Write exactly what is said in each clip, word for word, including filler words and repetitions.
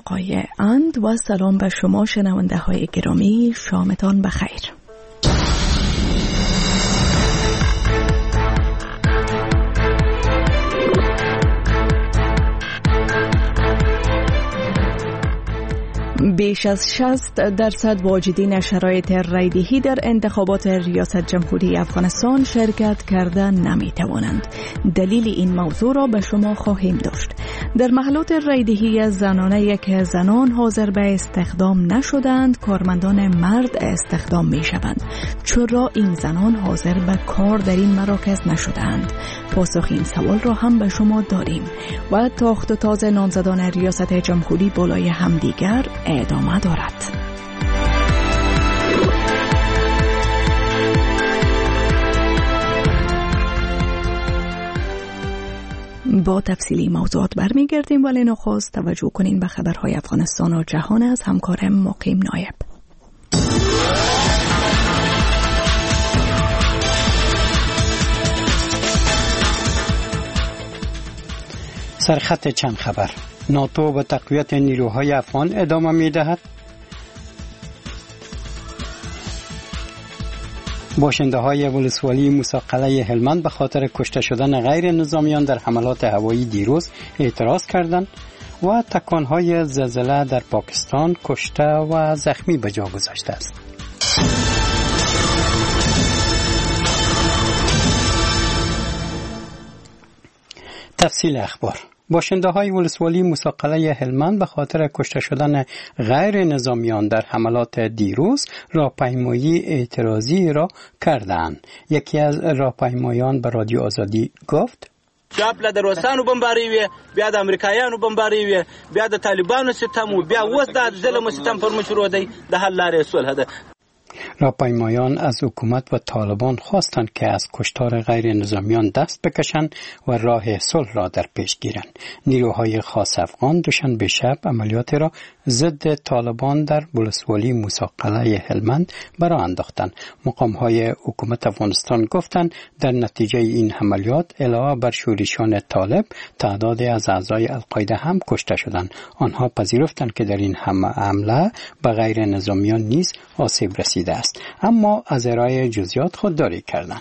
آقای اند و سلام به شما شنونده های گرامی، شامتان بخیر. بیش از شصت درصد واجدین شرایط رایدهی در انتخابات ریاست جمهوری افغانستان شرکت کردن نمی توانند. دلیل این موضوع را به شما خواهیم داشت. در محلات رایدهی زنانه که زنان حاضر به استخدام نشدند، کارمندان مرد استخدام می شوند. چرا این زنان حاضر به کار در این مراکز نشدند؟ پاسخ این سوال را هم به شما داریم و تاخت و تاز نامزدان ریاست جمهوری بالای همدیگر ادامه دارد. با تفصیلی موضوعات برمیگردیم، ولی نخست توجه کنین به خبرهای افغانستان و جهان از همکارم مقیم نایب. سرخط چند خبر. ناتو به تقویت نیروهای افغان ادامه می دهد. باشنده های ولسوالی موسی هلمند به خاطر کشته شدن غیر نظامیان در حملات هوایی دیروز اعتراض کردند و تکانهای زلزله در پاکستان کشته و زخمی به جا گذاشته است. تفصیل اخبار. باشنده های ولسوالی موسی هلمند به خاطر کشته شدن غیر نظامیان در حملات دیروز راهپیمایی اعتراضی را کردند. یکی از راهپیمایان به رادیو آزادی گفت: شاپله د روسانو بمباری وي، بیا د امریکایانو بمباری وي، بیا د طالبانو ستم و بیا اوس د ظلم ستم پر مشروع دی، د حل لارې صلح ده. راهپیمایان از حکومت و طالبان خواستند که از کشتار غیر نظامیان دست بکشند و راه صلح را در پیش گیرند. نیروهای خاص افغان دوشنبه شب عملیات را ضد طالبان در ولسوالی موسی هلمند برآ انداختند. مقام‌های حکومت افغانستان گفتند در نتیجه این عملیات علاوه بر شورشیان طالب تعداد از اعضای القاعده هم کشته شدند. آنها پذیرفتند که در این حمله به غیر نظامیان نیز آسیب رسیده است، اما از ارائه جزئیات خودداری کردند.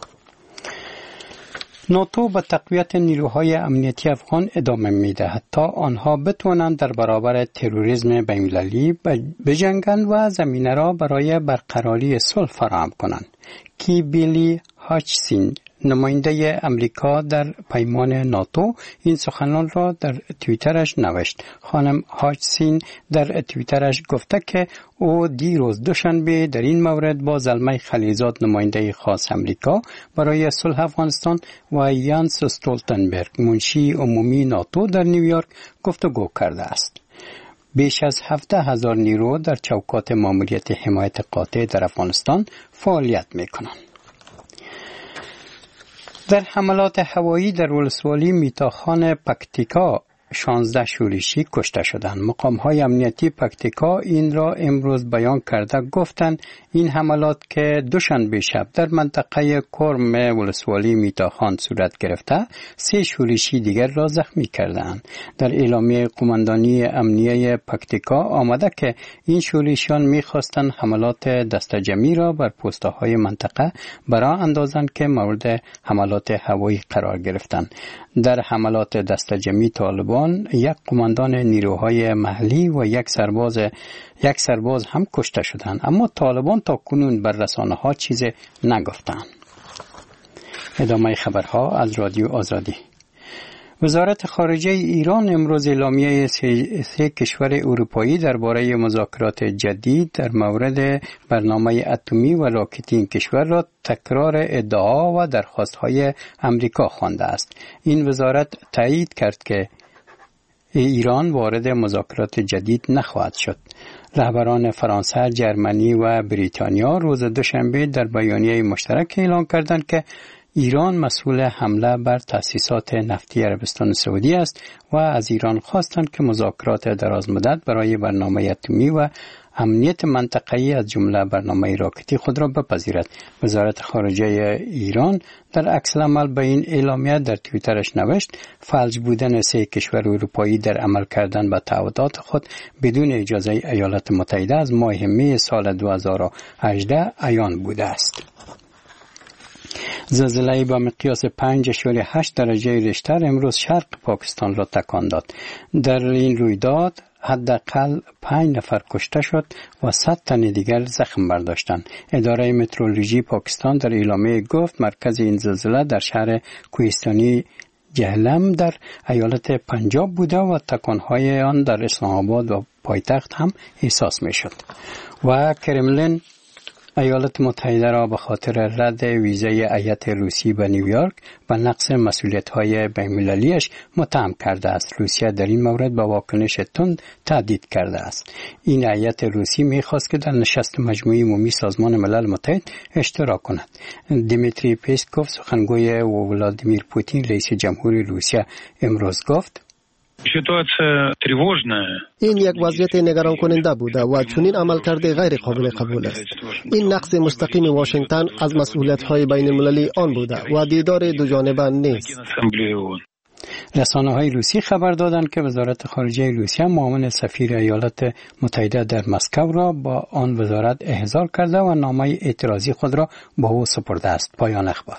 ناتو به تقویت نیروهای امنیتی افغان ادامه می‌دهد تا آنها بتوانند در برابر تروریسم بین‌المللی بجنگند و زمینه را برای برقراری صلح فراهم کنند. کی بیلی هاچسین، نماینده امریکا در پیمان ناتو، این سخنان را در توییترش نوشت. خانم هاچسین در توییترش گفته که او دیروز دوشنبه در این مورد با زلمه خلیزاد، نماینده خاص امریکا برای صلح افغانستان، و یانس استولتنبرگ، منشی عمومی ناتو در نیویورک گفتگو کرده است. بیش از هفده هزار نیرو در چوکات ماموریت حمایت قاطع در افغانستان فعالیت می‌کنند. در حملات هوایی در ولسوالی میتاخان پکتیکا شانزده شورشی کشته شدند. مقام‌های امنیتی پکتیکا این را امروز بیان کرده گفتند این حملات که دوشنبه شب در منطقه کرم ولسوالی میتاخان صورت گرفته، سه شورشی دیگر را زخمی کردند. در اعلامیه قماندانی امنیه پکتیکا آمده که این شورشیان میخواستند حملات دسته‌جمعی را بر پست‌های منطقه برآ اندازند که مورد حملات هوایی قرار گرفتند. در حملات دسته‌جمعی طالبان یک قماندان نیروهای محلی و یک سرباز یک سرباز هم کشته شدند، اما طالبان تا کنون بر رسانه‌ها چیزی نگفتند. ادامه خبرها از رادیو آزادی. وزارت خارجه ایران امروز اعلامیه سه, سه کشور اروپایی درباره مذاکرات جدید در مورد برنامه اتمی و راکتی این کشور را تکرار ادعا و درخواست‌های امریکا خوانده است. این وزارت تایید کرد که ایران وارد مذاکرات جدید نخواهد شد. رهبران فرانسه، جرمنی و بریتانیا روز دوشنبه در بیانیه مشترک اعلام کردند که ایران مسئول حمله بر تأسیسات نفتی عربستان سعودی است و از ایران خواستند که مذاکرات دراز مدت برای برنامه اتمی و امنیت منطقه‌ای از جمله برنامه راکتی خود را بپذیرد. وزارت خارجه ایران در عکس العمل به این اعلامیه در توییترش نوشت فلج بودن سه کشور اروپایی در عمل کردن به تعهدات خود بدون اجازه ایالات متحده از ماه می سال دو هزار و هجده عیان بوده است. زلزله با مقیاس پنج اشاره هشت درجه ریشتر امروز شرق پاکستان را تکان داد. در این رویداد حداقل پنج نفر کشته شد و صد تن دیگر زخم برداشتند. اداره مترولوژی پاکستان در اعلامیه گفت مرکز این زلزله در شهر کوهستانی جهلم در ایالت پنجاب بوده و تکانهای آن در اسلام آباد و پایتخت هم احساس می شد. و کرملین ایالات متحده را به خاطر رد ویزای هیئت روسی به نیویورک و نقض مسئولیت‌های بین‌المللی‌اش متهم کرده است. روسیه در این مورد با واکنش تند تهدید کرده است. این هیئت روسی می‌خواست که در نشست مجموعه عمومی سازمان ملل متحد اشتراک کند. دیمیتری پسکوف سخنگوی ولادیمیر پوتین رئیس جمهوری روسیه امروز گفت این یک وضعیت نگران کننده بوده و چنین عملکرد غیر قابل قبول است. این نقض مستقیم واشنگتن از مسئولیت‌های بین المللی آن بوده و دیدار دو جانبه نیست. رسانه‌های روسی خبر دادند که وزارت خارجه روسیه معاون سفیر ایالات متحده در مسکو را با آن وزارت احضار کرده و نامه اعتراضی خود را به او سپرده است. پایان اخبار.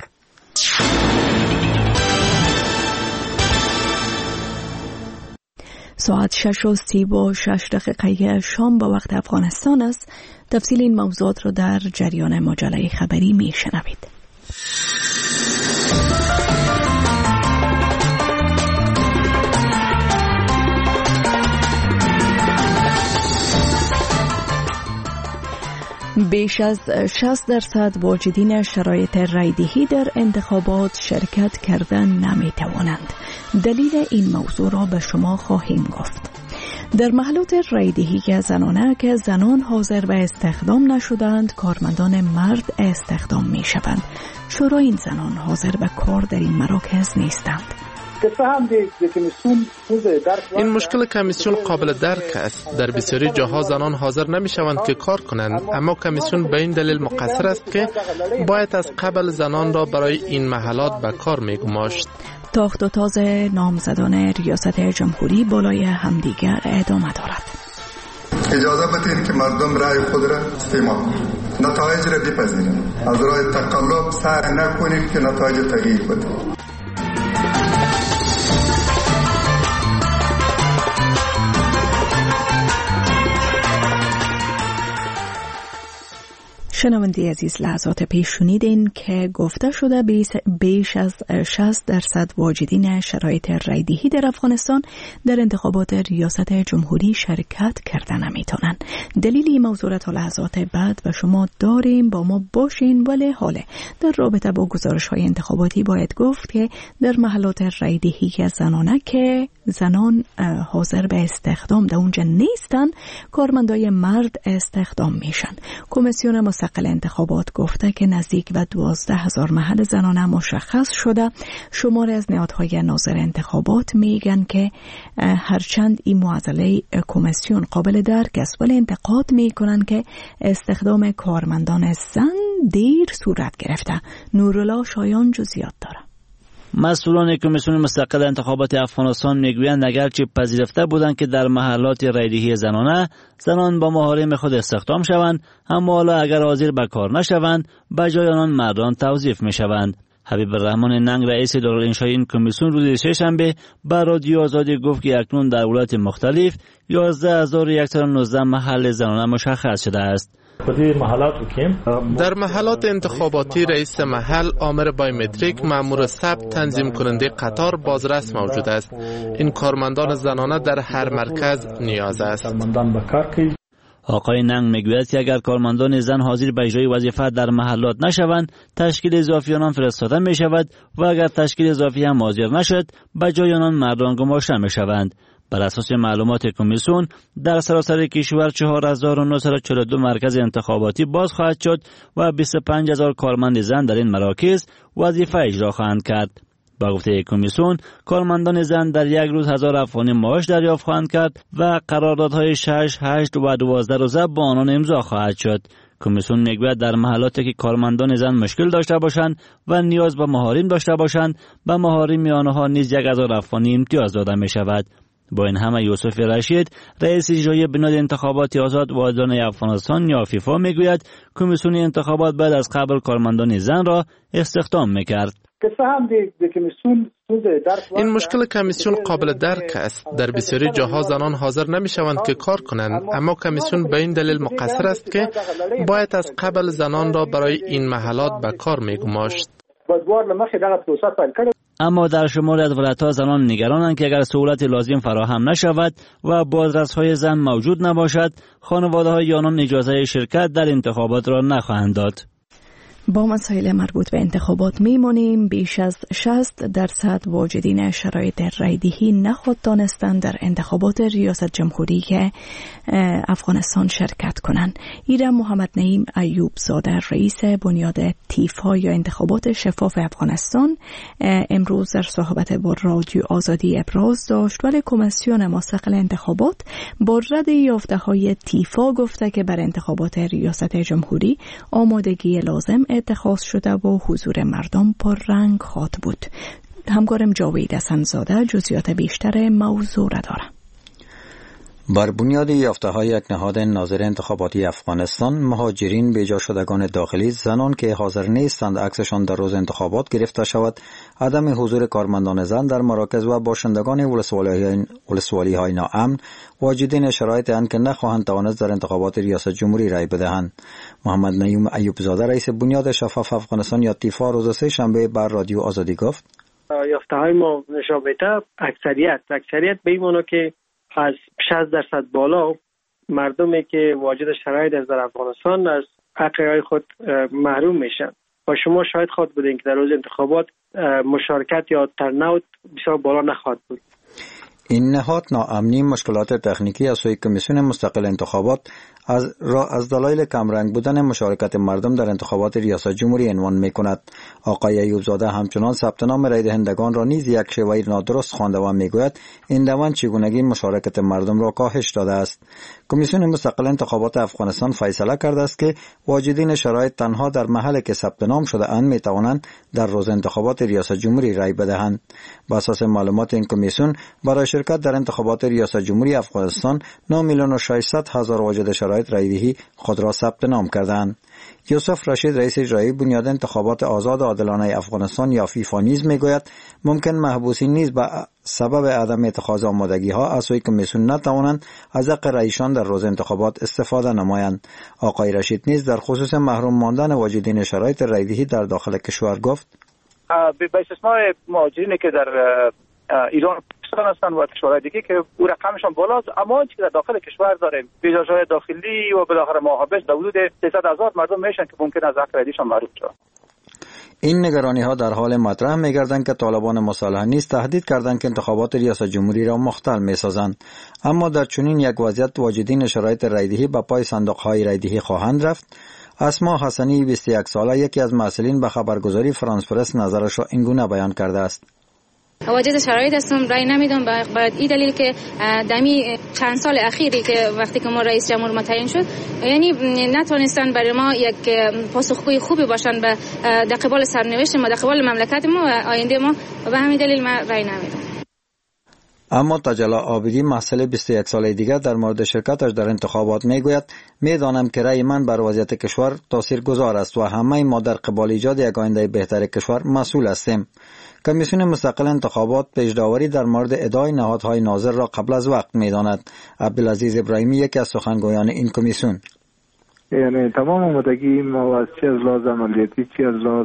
ساعت شش و سی و شش دقیقه شام به وقت افغانستان است. تفصیل این موضوعات را در جریان مجله خبری می شنوید. بیش از شصت درصد واجدین شرایط رایدهی در انتخابات شرکت کردن نمی توانند. دلیل این موضوع را به شما خواهیم گفت. در محلات رایدهی زنانه که زنان حاضر به استخدام نشدند، کارمندان مرد استخدام می شوند. چرا این زنان حاضر به کار در این مراکز نیستند؟ این مشکل کمیسیون قابل درک است. در بسیاری جاها زنان حاضر نمی شوند که کار کنند، اما کمیسیون به این دلیل مقصر است که باید از قبل زنان را برای این محلات به کار می گماشت. تاخت و تاز نامزدان ریاست جمهوری بالای همدیگر ادامه دارد. اجازه بدهید که مردم رأی خود را استعمال کنند، نتایج را بپذیرند. از راه تقلب سعی نکنید که نتایج تغییر بدهید. شنونده عزیز، لحظات پیش شنیدین که گفته شده بیش از شصت درصد واجدین شرایط رایدهی در افغانستان در انتخابات ریاست جمهوری شرکت کردن نمیتونن. دلیل این موضوع تا لحظات بعد و شما داریم، با ما باشین. ولی حاله در رابطه با گزارش های انتخاباتی باید گفت که در محلات رایدهی زنانه که زنان حاضر به استخدام در اونجا نیستن، کارمندای مرد استخدام میشن. کمیسیون مستقل انتخابات گفته که نزدیک به دوازده هزار محل زنانه مشخص شده. شمار از نهادهای ناظر انتخابات میگن که هرچند این معضله کمیسیون قابل درک است، ولی انتقاد میکنن که استخدام کارمندان زن دیر صورت گرفته. نورالله شایان جزئیات داره. مسئولان کمیسیون مستقل انتخابات افغانستان میگویند اگرچه پذیرفته بودند که در محلات رایدهی زنانه زنان با محارم خود استخدام شوند، اما حالا اگر حاضر به کار نشوند به جای آنان مردان توظیف میشوند. حبیب الرحمن ننگ رئیس اداره انشایی این کمیسیون روز سه‌شنبه به رادیو آزادی گفت که اکنون در ولایات مختلف یازده هزار و صد و نوزده محل زنانه مشخص شده است. در محلات انتخاباتی رئیس محل، آمر بایومتریک، مأمور ثبت، تنظیم کننده قطار، بازرس موجود است. این کارمندان زنانه در هر مرکز نیاز است. آقای ننگ میگوید که اگر کارمندان زن حاضر به اجرای وظیفه در محلات نشوند، تشکیل اضافی آنان فرستاده می شود و اگر تشکیل اضافی هم حاضر نشد، به جای آنان مردان گماشته می شوند. بر اساس معلومات کمیسیون در سراسر کشور چهار هزار و نهصد و چهل و دو مرکز انتخاباتی باز خواهد شد و بیست و پنج هزار کارمند زن در این مراکز وظیفه اجرا خواهند کرد. با گفته کمیسیون کارمندان زن در یک روز هزار افغانی معاش دریافت خواهند کرد و قراردادهای شش، هشت و دوازده روزه با آنان امضا خواهد شد. کمیسیون میگوید در محلاتی که کارمندان زن مشکل داشته باشند و نیاز به مهارین داشته باشند به مهارین آنها نیز یک هزار افغانی امتیاز داده می شود. با این همه یوسف رشید رئیس اجرایی بنیاد انتخابات آزاد و عادلانه افغانستان یا فیفا میگوید کمیسیون انتخابات بعد از قبل کارمندان زن را استخدام میکرد. این مشکل کمیسیون قابل درک است. در بسیاری جاها زنان حاضر نمی شوند که کار کنند، اما کمیسیون به این دلیل مقصر است که باید از قبل زنان را برای این محلات به کار می گماشت. اما در شمال از ولایت‌ها زنان نگرانند که اگر سهولت لازم فراهم نشود و بازرس‌های زن موجود نباشد، خانواده‌های آنان اجازه شرکت در انتخابات را نخواهند داد. با مسائل مربوط به انتخابات میمانیم. بیش از شصت درصد واجدین شرایط رایدهی نخود دانستند در انتخابات ریاست جمهوری که افغانستان شرکت کنند. ایران محمد نعیم ایوب زاده رئیس بنیاد تیفا یا انتخابات شفاف افغانستان امروز در صحبت با رادیو آزادی ابراز داشت، ولی کمیسیون مستقل انتخابات با رد یافته های تیفا گفته که بر انتخابات ریاست جمهوری آمادگی لازم اتخاذ شده و حضور مردم پر رنگ خواهد بود. همکارم جاوید حسن‌زاده جزئیات بیشتر موضوع را دارد. بر بنیاد یافته‌های یک نهاد ناظر انتخاباتی افغانستان، مهاجرین بیجا شدگان داخلی زنان که حاضر نیستند عکسشان در روز انتخابات گرفته شود، عدم حضور کارمندان زن در مراکز و باشندگان ولسوالی‌های ناامن واجدین شرایط اند که نخواهند توانست در انتخابات ریاست جمهوری رای بدهند. محمد نعیم ایوب زاده رئیس بنیاد شفاف افغانستان یا تیفا روز سه شنبه بر رادیو آزادی گفت: یافته‌های ما نشان میده اکثریت اکثریت به این معنی که از شصت درصد بالا مردمی که واجد شرایط از در افغانستان از حقهای خود محروم میشن. و شما شاید خواهد بودین که در روز انتخابات مشارکت یا ترنوت بسیار بالا نخواهد بود. این نهاد ناامنی مشکلات تکنیکی از سوی کمیسیون مستقل انتخابات از را از دلایل کمرنگ بودن مشارکت مردم در انتخابات ریاست جمهوری عنوان می‌کند. آقای ایوب زاده همچنان ثبت نام رای دهندگان را نیز یک شیوه نادرست خوانده و میگوید این روند چگونگی مشارکت مردم را کاهش داده است. کمیسیون مستقل انتخابات افغانستان فیصله کرده است که واجدین شرایط تنها در محلی که ثبت نام شده اند می‌توانند در روز انتخابات ریاست جمهوری رای بدهند. بر اساس معلومات این کمیسیون برای شرکت در انتخابات ریاست جمهوری افغانستان نه میلیون و ششصد هزار واجد شرایط رایدهی خود را ثبت نام کردند. یوسف رشید رئیس اجرایی بنیاد انتخابات آزاد و عادلانه افغانستان یا فیفا نیز میگوید ممکن محبوسین نیز به سبب عدم اتخاذ آمادگی ها از سوی کمیسیون نتوانند از حق رایشان در روز انتخابات استفاده نمایند. آقای رشید نیز در خصوص محروم ماندن واجدین شرایط رایدهی در داخل کشور گفت: به استثنای مهاجرینی که در ایران هستند و کشورهای دیگه که او رقمشان بالاست، اما آنچه که در داخل کشور داریم ویزاهای داخلی و بالاخره محابس در حدود سیصد هزار مردم میشن که ممکن از حق رایشان محروم شوند. این نگرانی ها در حال مطرح می‌گردند که طالبان مسلح نیز تهدید کردند که انتخابات ریاست جمهوری را مختل می‌سازند. اما در چنین یک وضعیت واجدین شرایط رایدهی به پای صندوق‌های رایدهی خواهند رفت. اسما حسنی بیست و یک ساله یکی از مسئولین به خبرگزاری فرانس پرس نظرش را اینگونه بیان کرده است: واجد شرایط هستم، رای نمیدم بعد این دلیل که دمی چند سال اخیری که وقتی که ما رئیس جمهور متعین شد یعنی نتونستن برای ما یک پاسخگوی خوبی باشن به در قبال سرنوشت ما، در قبال مملکت ما و آینده ما، و به همین دلیل من رای نمیدم. اما تجلا عابدی مسئله بیست و یک ساله دیگر در مورد شرکتش در انتخابات میگوید: میدانم که رأی من بر وضعیت کشور تاثیرگذار است و همه ما در قبال ایجاد یک آینده بهتر کشور مسئول هستیم. کمیسیون مستقل انتخابات پیش‌داوری در مورد ادعای نهادهای ناظر را قبل از وقت می‌داند. عبدالعزیز ابراهیمی یکی از سخنگویان این کمیسیون: یعنی تمام آمادگی ما از چه از لحاظ عملیاتی چه از لحاظ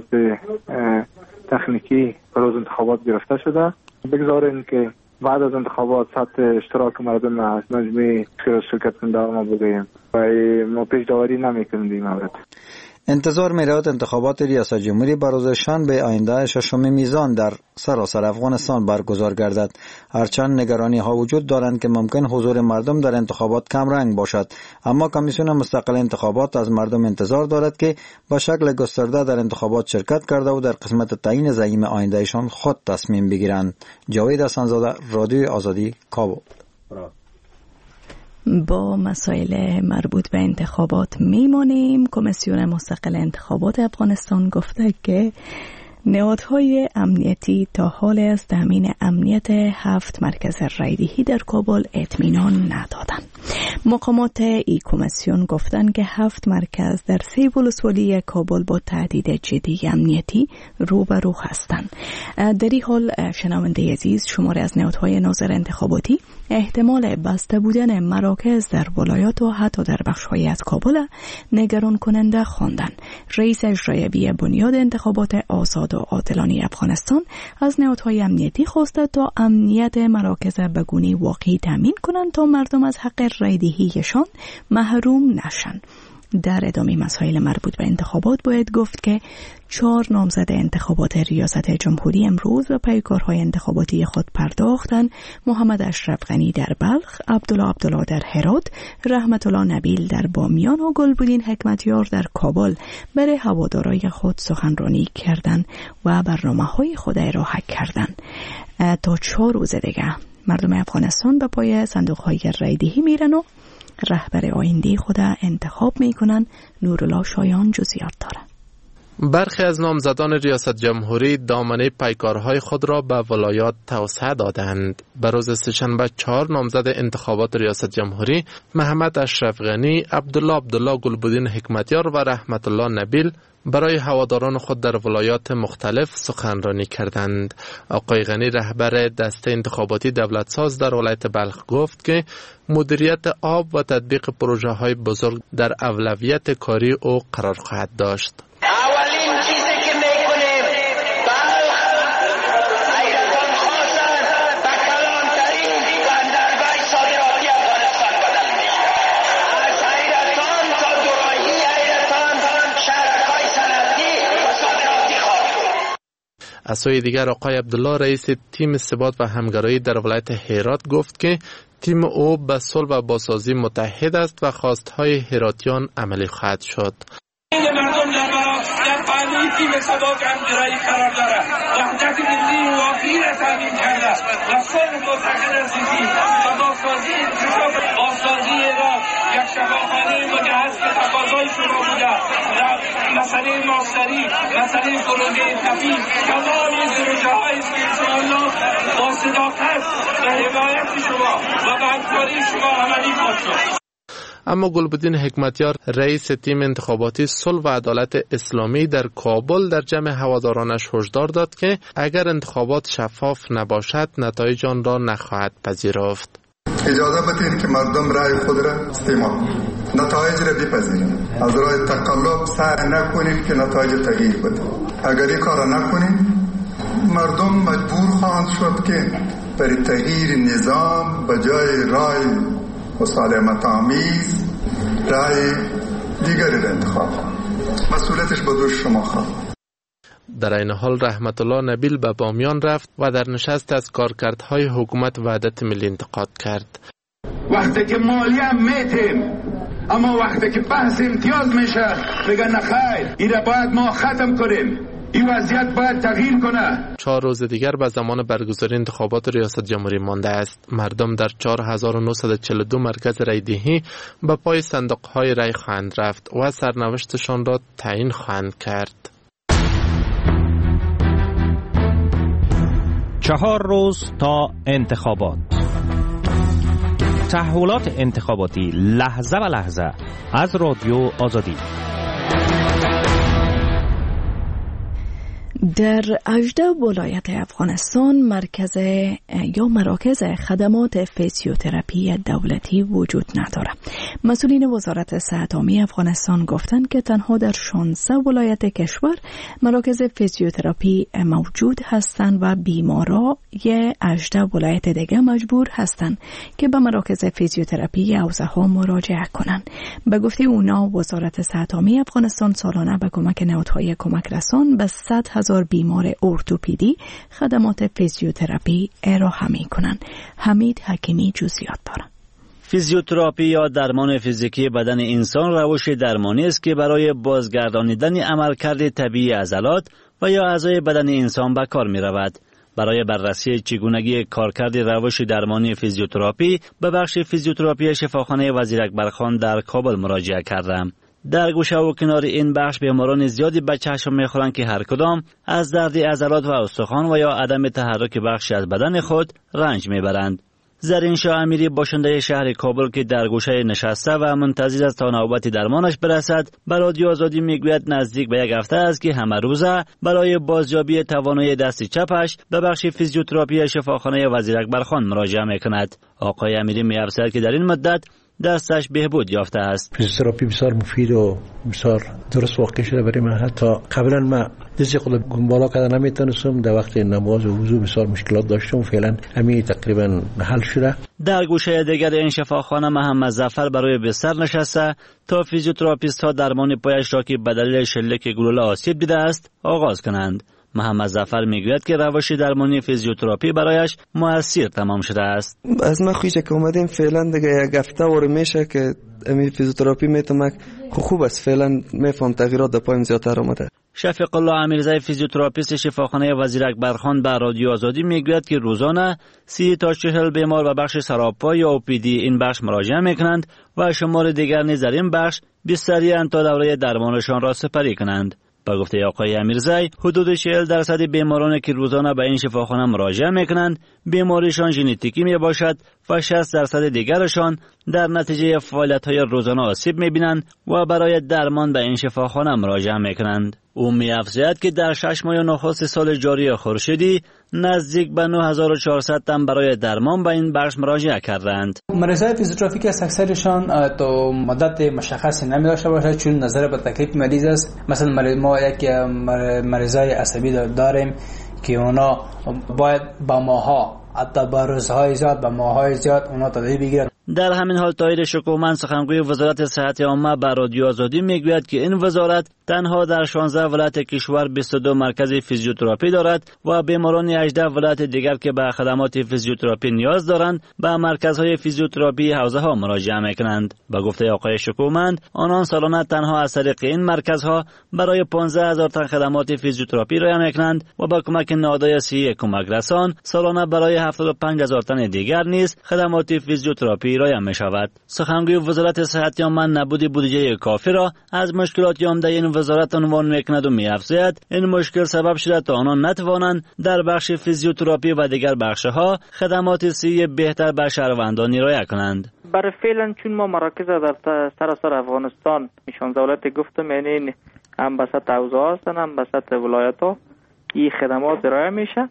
تکنیکی روز انتخابات گرفته شده. بگذاریم که بعد از انتخابات سطح اشتراک مردم از مجموعه شرکت کننده ما بگوییم و ما پیش‌داوری نمی‌کنیم این مورد. انتظار می‌رود انتخابات ریاست جمهوری بر روز شنبه آینده ششم میزان در سراسر افغانستان برگزار گردد. هرچند نگرانی ها وجود دارند که ممکن حضور مردم در انتخابات کم رنگ باشد، اما کمیسیون مستقل انتخابات از مردم انتظار دارد که به شکل گسترده در انتخابات شرکت کرده و در قسمت تعیین زعیم آیندهشان خود تصمیم بگیرند. جاوید حسن‌زاده، رادیو آزادی، کابل. با مسائل مربوط به انتخابات میمانیم. کمیسیون مستقل انتخابات افغانستان گفته که نهادهای امنیتی تا حال از تامین امنیت هفت مرکز رایدهی در کابل اطمینان ندادند. مقامات ای کمیسیون گفتند که هفت مرکز در سه ولسوالی کابل با تهدید جدی امنیتی روبرو هستند. در این حال شنونده عزیز، شماری از نهادهای ناظر انتخاباتی احتمال بسته بودن مراکز در ولایات و حتی در بخش‌های از کابل نگران کننده خواندند. رئیس اجرایی بنیاد انتخابات آزاد و عادلانه افغانستان از نهادهای امنیتی خواسته تا امنیت مراکز به گونه‌ای واقعی تامین کنند تا مردم از حق رایدهیشان محروم نشن. در ادامه مسائل مربوط به انتخابات باید گفت که چهار نامزد انتخابات ریاست جمهوری امروز به پیکارهای انتخاباتی خود پرداختند. محمد اشرف غنی در بلخ، عبدالله عبدالله در هرات، رحمت الله نبیل در بامیان و گلبدین حکمتیار در کابل برای هوادارای خود سخنرانی کردند و برنامه‌های خود را حک کردند. تا چهار روز دیگه مردم افغانستان به پای صندوق‌های رایدهی میرن و رهبر آینده خود انتخاب میکنن. نورالله شایان جزئیات داره. برخی از نامزدان ریاست جمهوری دامنه پیکارهای خود را به ولایات توسعه دادند. به روز سه‌شنبه چهار نامزد انتخابات ریاست جمهوری، محمد اشرف غنی، عبدالله عبدالله گلبدین حکمتیار و رحمت الله نبیل برای هواداران خود در ولایات مختلف سخنرانی کردند. آقای غنی، رهبر دسته انتخاباتی دولت ساز در ولایت بلخ، گفت که مدیریت آب و تطبیق پروژه های بزرگ در اولویت کاری او قرار خواهد داشت. اولین چیزی که میکنیم بلخ حیرتان خواستن به کلانترین بندرگاه صادراتی افغانستان بدل میشه. از حیرتان تا دوراهی حیرتان شهرک‌های صنعتی و صادراتی خواهد. از سوی دیگر آقای عبدالله، رئیس تیم ثبات و همکاری در ولایت هرات، گفت که تیم او به صلح و بازسازی متحد است و خواستهای هراتیان عملی خواهد شد. مردم در در پهلوی تیم ثبات همگرایی قرار دارد. وحدت ملی واقعی را تامین کرده و صلح متحد از تیم و بازسازی انتخاب بازسازی را یک شفاخانه مجهز که تقاضای شما بوده. مسئله ماستری، مسئله پروژه تفیز، تمام این پروژه های است که انشاءالله با صداقت و حمایت شما و به همکاری شما عملی خواهد شد. اما گلبدین حکمتیار، رئیس تیم انتخاباتی صلح و عدالت اسلامی در کابل، در جمع هوادارانش هشدار داد که اگر انتخابات شفاف نباشد نتایج آن را نخواهد پذیرفت. اجازه بدید که مردم رای خود را استعمال کنند، نتایج را بپذیرند. از راه تقلب سعی نکنید که نتایج تغییر بده. اگر این کار نکنید مردم مجبور خواهند شد که برای تغییر نظام به جای رای مسالمت آمیز رای دیگری را انتخاب کنند. مسئولیتش به دوش شما خواهد. در این حال رحمت الله نبیل به بامیان رفت و در نشست از کارکردهای حکومت وحدت ملی انتقاد کرد. وقتی که مالی هم میتیم، اما وقتی که بحث امتیاز میشه بگن نخیر، این را باید ما ختم کنیم، این وضعیت باید تغییر کنه. چهار روز دیگر به زمان برگزاری انتخابات ریاست جمهوری مانده است. مردم در چهار هزار و نهصد و چهل و دو مرکز رایدهی به پای صندوق‌های رای خواهند رفت و سرنوشتشان را تعیین خواهند کرد. چهار روز تا انتخابات. تحولات انتخاباتی لحظه و لحظه از رادیو آزادی. در هجده ولایت افغانستان مرکز یا مراکز خدمات فیزیوتراپی دولتی وجود ندارد. مسئولین وزارت صحت عامه افغانستان گفتند که تنها در شانزده ولایت کشور مراکز فیزیوتراپی موجود هستند و بیمارا ی هجده ولایت دیگه مجبور هستند که به مراکز فیزیوتراپی حوزه ها مراجعه کنند. به گفته اونا وزارت صحت عامه افغانستان سالانه به کمک نهادهای کمک رسان به صد هزار بیمار ارتوپدی خدمات فیزیوتراپی ارائه می‌کنند. حمید حکیمی جزئیات دارد. فیزیوتراپی یا درمان فیزیکی بدن انسان روش درمانی است که برای بازگردانیدن عملکرد طبیعی عضلات و یا اعضای بدن انسان به کار می‌رود. برای بررسی چگونگی کارکرد روش درمانی فیزیوتراپی به بخش فیزیوتراپی شفاخانه وزیر اکبرخان در کابل مراجعه کردم. در گوشه و کنار این بخش بیماران زیادی به چشم می‌خورند که هر کدام از درد عضلات و استخوان و یا عدم تحرک بخشی از بدن خود رنج میبرند. زرین شاه امیری باشنده شهر کابل که در گوشه نشسته و منتظر است تا نوبت درمانش برسد به رادیو آزادی میگوید نزدیک به یک هفته است که همه روزه برای بازیابی توانایی دست چپش به بخش فیزیوتراپی شفاخانه وزیر اکبرخان مراجعه میکند. آقای امیری می‌افزاید که در این مدت دستش بهبود یافته است. فیزیوتراپی بسیار مفید و بسیار درست واقع شده برای من. حتی قبلا من دستی خود بالا کردن نمیتونستم، در وقت نماز و وضو بسیار مشکلات داشتم، فعلا همین تقریبا حل شده. در گوشه دیگر این شفاخانه محمد ظفر برای بستر نشسته تا فیزیوتراپیست ها درمان پایش را که به دلیل شلیک گلوله آسیب دیده است آغاز کنند. محمد ظفر میگوید که روش درمانی فیزیوتراپی برایش موثر تمام شده است. از ما خویش که اومدیم فعلا دیگه یک هفته ور میشه که امی فیزیوتراپی میتونه خوب است. فعلا میفهم تغییرات در پایم زیادتر اومده. شفیق الله امیرزی فیزیوتراپیست شفاخانه وزیر اکبرخان به رادیو آزادی میگوید که روزانه سی تا چهل بیمار به بخش سراپا یا اوپیدی این بخش مراجعه میکنند و شمار دیگر نیز در این بخش بستری‌اند تا دوره درمانشان را سپری کنند. با گفته آقای امیرزی حدود چهل درصد بیمارانی که روزانه به این شفاخانه مراجعه میکنند بیماریشان ژنتیکی می باشد و شصت درصد دیگرشان در نتیجه فعالیت‌های روزانه آسیب می‌بینند و برای درمان به این شفاخانه مراجعه می‌کنند. او می‌افزاید که در شش ماه نخست سال جاری خورشیدی نزدیک به نه هزار و چهارصد تن برای درمان به این بخش مراجعه کردند. مریضای فیزیوتراپی از اکثرشان تا مدت مشخصی نمی‌داشته باشد چون نظر به تکلیف مریض است. مثلا ما یک مریضای عصبی داریم که اونا باید با ماها حتی با روزهای زیاد با ماهای زیاد اونا تداوی بگیرن. در همین حال طاهر شکومن سخنگوی وزارت صحت عامه به رادیو آزادی میگوید که این وزارت تنها در شانزده ولایت کشور بیست و دو مرکز فیزیوتراپی دارد و بیماران هجده ولایت دیگر که به خدمات فیزیوتراپی نیاز دارند به مرکزهای فیزیوتراپی حوزه ها مراجعه میکنند. به گفته آقای شکومن آنان سالانه تنها از طریق این مرکزها برای پانزده هزار تن خدمات فیزیوتراپی ارائه میکنند و با کمک نهادهای صحی کمک رسان سالانه برای هفتاد و پنج هزار تن دیگر نیز خدمات فیزیوتراپی ارائه می شود. سخنگوی وزارت صحت عامه نبود بودجه کافی را از مشکلات عمده این وزارت عنوان میکند و می‌افزاید این مشکل سبب شده تا آنان نتوانند در بخش فیزیوتراپی و دیگر بخش‌ها خدمات صحی بهتر به شهروندان ارائه کنند. برای فعلا چون ما مراکز در سراسر افغانستان شانزده ولایت گفتم، یعنی هم به سطح حوزه هستن هم به سطح ولایت ها این خدمات ارائه میشه،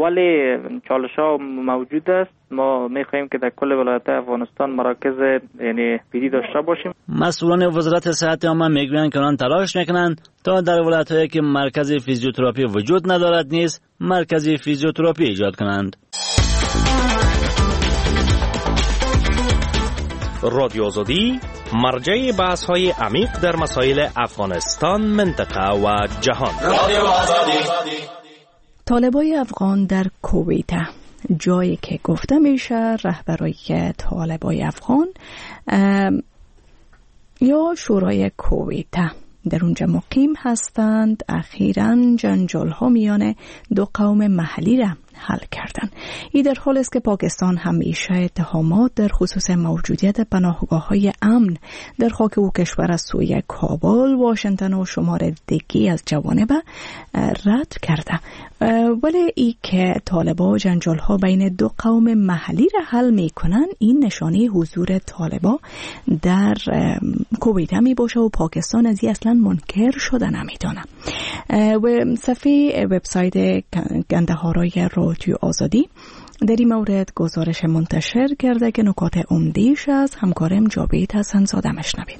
ولی چالش ها موجود است. ما میخواهیم که در کل ولایت افغانستان مراکز یعنی پیدی داشته باشیم. مسئولان وزارت صحت عامه میگویند که آنان تلاش میکنند تا در ولایت هایی که مرکز فیزیوتراپی وجود ندارد نیز مرکز فیزیوتراپی ایجاد کنند. رادیو آزادی مرجع بحث های عمیق در مسائل افغانستان، منطقه و جهان. رادیو آزادی. طالبای افغان در کویت، جایی که گفته میشه رهبرای طالبای افغان یا شورای کویت در اونجا مقیم هستند، اخیراً جنجال ها میان دو قوم محلی را حل کردن. این در حال است که پاکستان همیشه اتهامات در خصوص موجودیت پناهگاه‌های امن در خاک او کشور از سوی کابل، واشنگتن و شمار دیگی از جوانب رد کرده. ولی ای که طالبا جنجال‌ها بین دو قوم محلی را حل میکنن، این نشانه حضور طالبا در کویت می باشه و پاکستان از این اصلا منکر شده نمیدونه. و صفحه وبسایت گندهارای رادیو آزادی در این مورد گزارش منتشر کرده که نکات عمده‌اش از همکارم جاوید حسن‌زاده مشنوید.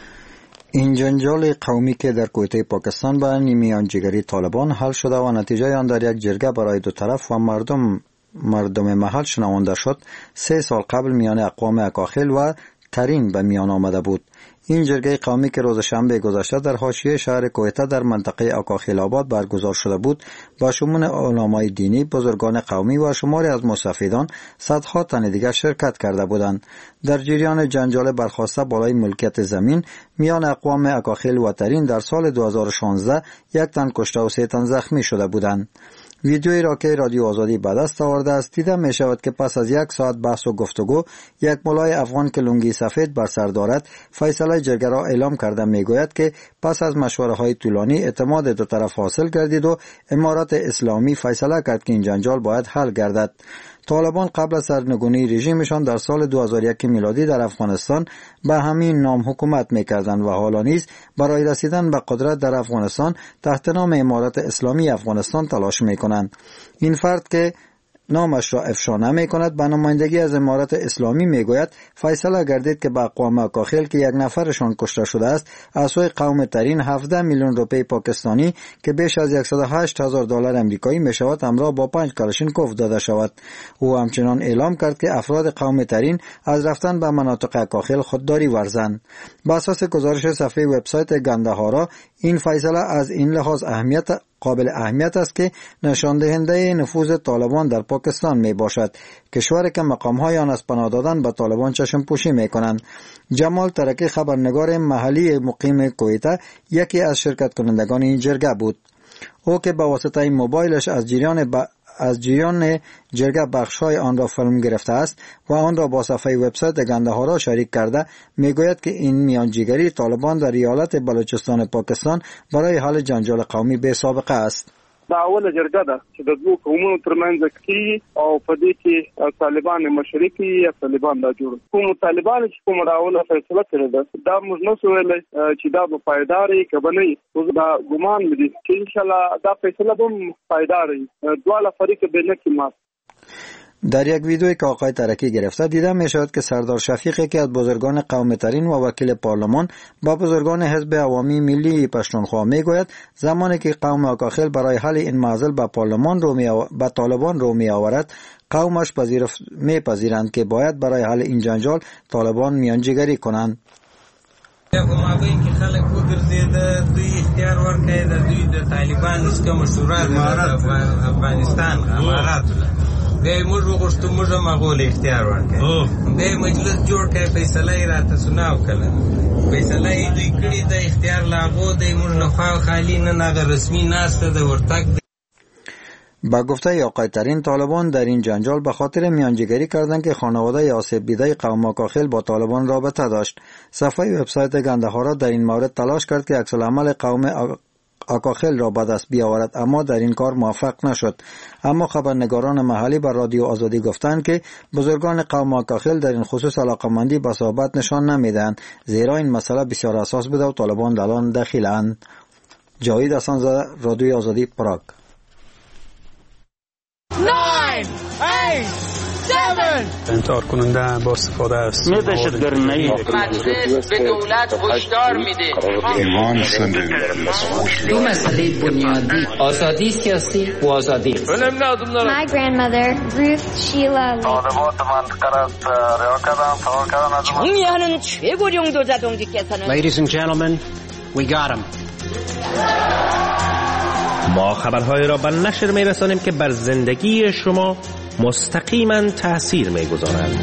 این جنجال قومی که در کویته پاکستان به میانجیگری طالبان حل شده و نتیجه آن در یک جرگه برای دو طرف و مردم مردم محل شنونده شد، سه سال قبل میان اقوام اکاخیل و ترین به میان آمده بود. این جرگه قومی که روز شنبه گذشته در حاشیه شهر کویته در منطقه اکاخیل آباد برگزار شده بود، با شمول علمای دینی، بزرگان قومی و شماری از مستفیدان، صدها تن دیگر شرکت کرده بودند. در جریان جنجال برخاسته بالای ملکیت زمین میان اقوام اکاخیل و ترین در سال دو هزار و شانزده یک تن کشته و سه تن زخمی شده بودند. ویدیویی را که رادیو آزادی به دست آورده است دیده می شود که پس از یک ساعت بحث و گفتگو یک ملای افغان که لنگی سفید بر سر دارد فیصله جرگه را اعلام کرده می گوید که پس از مشوره های طولانی اعتماد دو طرف حاصل گردید و امارت اسلامی فیصله کرد که این جنجال باید حل گردد. طالبان قبل از سرنگونی رژیمشان در سال دو هزار و یک میلادی در افغانستان به همین نام حکومت می‌کردند و حالا نیز برای رسیدن به قدرت در افغانستان تحت نام امارت اسلامی افغانستان تلاش می‌کنند. این فرد که نامش را افشا نمی کند به نمایندگی از امارت اسلامی می گوید فیصله گردید که به اقوام اکاخیل که یک نفرشان کشته شده است از سوی قوم ترین هفده میلیون روپی پاکستانی که بیش از صد و هشت هزار دلار امریکایی می شود همراه با پنج کلاشینکوف داده شود. او همچنان اعلام کرد که افراد قوم ترین از رفتن به مناطق اکاخیل خودداری ورزند. بر اساس گزارش صفحه وبسایت گندهارا این فیصله از این لحاظ اهمیت قابل اهمیت است که نشان دهنده نفوذ طالبان در پاکستان می باشد. کشوری که مقام‌های آن از پناه دادن به طالبان چشم پوشی می کنند. جمال ترکی خبرنگار محلی مقیم کویته یکی از شرکت کنندگان این جرگه بود. او که به واسطه موبایلش از جریان ب... از جریان جرگه بخش‌های آن را فیلم گرفته است و آن را با صفحه وبسایت گندهارا شریک کرده میگوید که این میانجیگری طالبان در ایالت بلوچستان پاکستان برای حل جنجال قومی بے سابقه است. دا اوله جرګه ده چې د دوه قومونو ترمنځ کې او په دې کې طالبان مشرکي یا طالبان دا جوړ کوم طالبان چې کوم راوله فیصله کړې ده دا موږ نو سوال چې دا به پایداري کبنې اوس دا ګمان دي چې ان شاء الله دا فیصله به پایداري دواله فریق به نه کې ما. در یک ویدیویی که آقای ترکی گرفته دیده می شود که سردار شفیقی که از بزرگان قوم ترین و وکیل پارلمان با بزرگان حزب عوامی ملی پشتونخوا می گوید زمانی که قوم اکاخیل برای حل این معضل به پارلمان رو می آو... به طالبان رو می آورد قومش پذیرف... می پذیرند که باید برای حل این جنجال طالبان میانجیگری کنند. مابین کې خلک وګرځیده دوی اختیار ورکړي د دوی د طالبانو څخه مشورات د افغانستان امارات به موږ وغوښتو موږ مغول اختیار ورکړي به مجلس جوړ کړي فیصله یې راته سناو کړه فیصله یې دوی کړې د اختیار لاغو دی موږ نه خوا خالی نه نه رسمي ناسته د ورتګ. با گفته آقای ترین طالبان در این جنجال به خاطر میانجیگری کردند که خانواده آسیب دیده قوم اکاخیل با طالبان رابطه داشت. صفحه وبسایت گندهارا در این مورد تلاش کرد که عکس العمل قوم اکاخیل را به دست بیاورد اما در این کار موفق نشد. اما خبرنگاران محلی بر رادیو آزادی گفتند که بزرگان قوم اکاخیل در این خصوص علاقمندی به صحبت نشان نمیدهند زیرا این مسئله بسیار حساس بوده و طالبان در آن دخیلند. جاوید حسن‌زاده، رادیو آزادی، پراگ. انتحار کننده با استفاده است دهشتگردی مجلس به دولت هشدار میده ایمان سنده دو مسئله بنیادی آزادی سیاسی و آزادی. My grandmother Ruth Sheila 정의하는 최고령 도자동지께서는 Ladies and gentlemen, we got him. ما خبرهای را به نشر می رسانیم که بر زندگی شما مستقیما تأثیر می گذارند.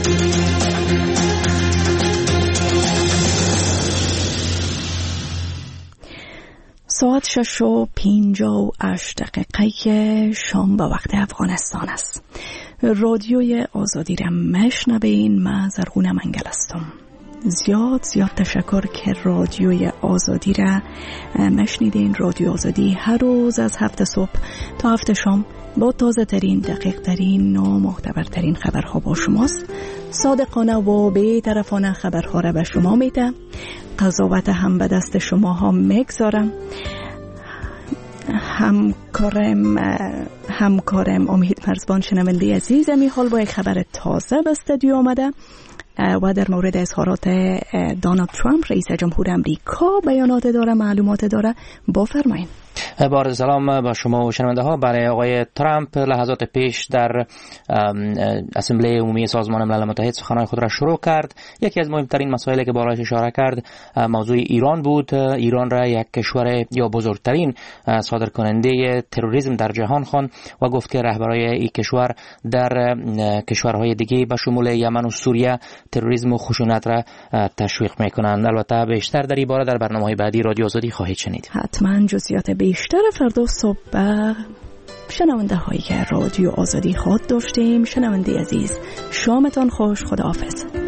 ساعت شش و پینجا و هشت دقیقه شام به وقت افغانستان است. رادیوی آزادی را مشنوین. من زرغون منگل هستم. زیاد زیاد تشکر که رادیوی آزادی را مشنیدین. رادیو آزادی هر روز از هفت صبح تا هفت شام با تازه ترین، دقیق ترین و معتبر ترین خبرها با شماست. صادقانه و بی‌طرفانه خبرها را به شما میده. قضاوت هم به دست شما ها میگذارم. همکارم همکارم امید مرزبان شنونده عزیز می حال با یک خبر تازه به استودیو آمده و در مورد اظهارات دونالد ترامپ رئیس جمهور امریکا بیانات داره، معلومات داره. بفرمایید. با عرض سلام با شما و شنونده ها. برای آقای ترامپ لحظات پیش در اسمبلی عمومی سازمان ملل متحد سخنان خود را شروع کرد. یکی از مهمترین مسائلی که بالایش اشاره کرد موضوع ایران بود. ایران را یک کشور یا بزرگترین صادرکننده تروریسم در جهان خواند و گفت که رهبرای این کشور در کشورهای دیگه به شمول یمن و سوریه تروریسم و خشونت را تشویق میکنند. البته بیشتر در این باره در برنامه‌های بعدی رادیو آزادی خواهید شنید. حتما جزئیات بیشتر فردا صبح به شنونده هایی که رادیو آزادی خود داشتیم. شنونده عزیز، شامتان خوش. خداحافظ.